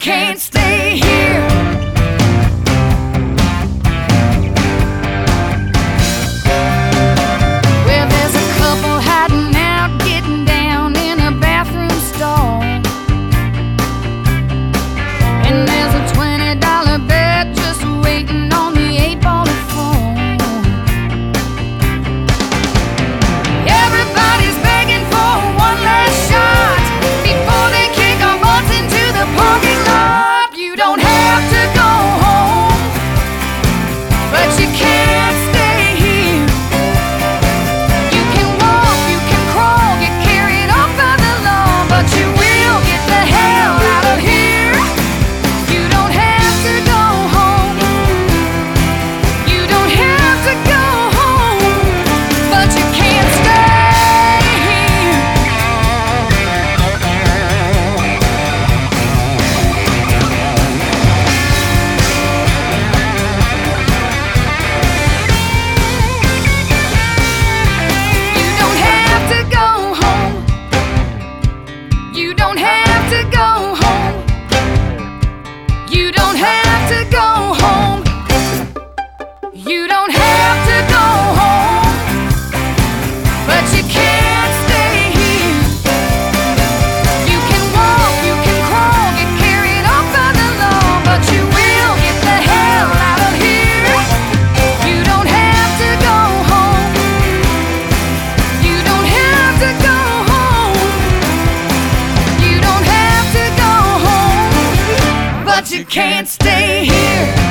can't stay here. Well, there's a couple hiding out, getting down in a bathroom stall, and there's a $20 bet just waiting on the 8-ball to fall. Everybody's begging for one last shot before they kick our butts into the parking lot. You don't have to go home, but you can't stay here. You can walk, you can crawl, get carried off by the law, but you will get the hell out of here. You don't have to go home. You don't have to go home, but you can't stay here. You don't have to go home. You don't have to go home. You don't have to go home. You don't have to go home, but you can't stay here. You can walk, you can crawl, get carried off by the law, but you will get the hell out of here. You don't have to go home. You don't have to go home. You don't have to go home, but you can't stay here.